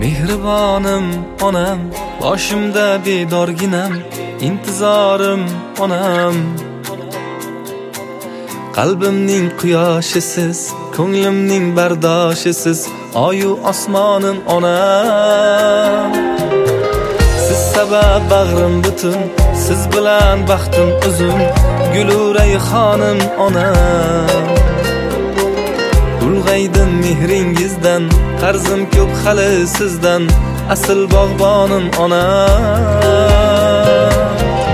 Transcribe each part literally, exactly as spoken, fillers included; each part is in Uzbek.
Mehribonim onam, boshimda bedorginam, intizorim onam. Qalbimning quyoshisiz, ko'nglimning bardoshisiz, oyu osmonim onam. Siz sabab bag'rim butun, siz bilan baxtim uzun, gulu rayhonim onam. Ulg'aydim mehringizdan, qarzim ko'p hali sizdan, asl bog'bonim onam.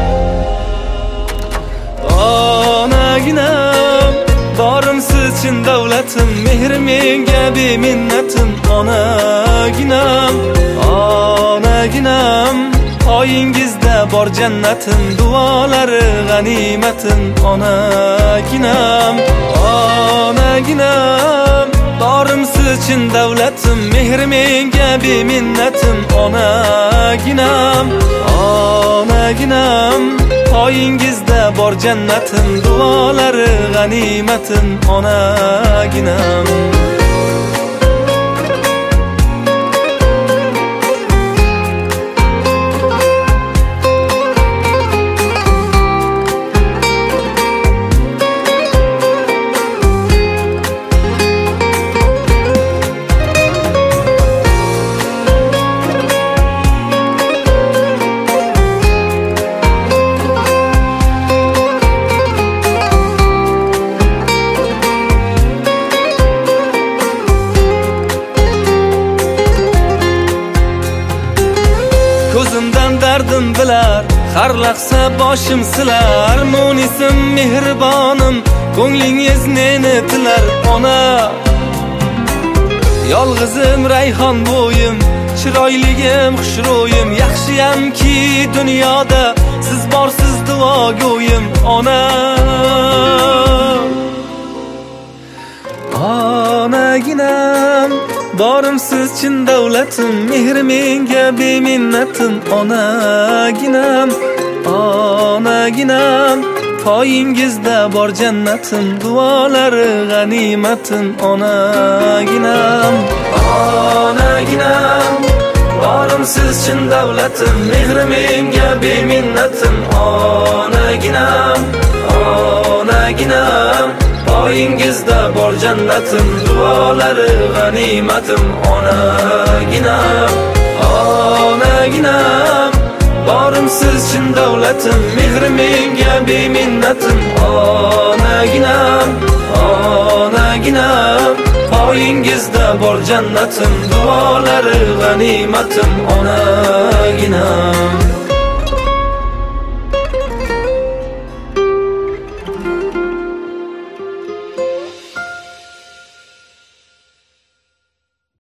Onaginam, borim siz chin davlatim, mehr menga beminnatim. Onaginam, onaginam, poyingizda bor jannatim, duolari g'animatim. Onaginam, onaginam, borim siz chin davlatim, mehr menga beminnatim. Onaginam, onaginam, poyingizda bor jannatim, duolari g'animatim. Onaginam. Ko'zimdan dardim bilar, har lahza boshim silar. Munisim mehribonim, ko'nglingiz neni tilar. Ona, yolg'izim rayhon bo'yim, chiroyligim xushro'yim. Yaxshiyamki dunyoda siz borsiz duogo'yim. Ona, onaginam, borim siz chin davlatim, mehr menga beminnatim. Onaginam, onaginam, poyingizda bor jannatim, duolari g'animatim. Onaginam, onaginam, borim siz chin davlatim, mehr menga beminnatim. Onaginam, onaginam, poyingizda bor jannatim, duolari g'animatim. Onaginam, onaginam, borim siz chin davlatim, mehr menga beminnatim. Onaginam, onaginam, poyingizda bor jannatim, duolari g'animatim. Onaginam.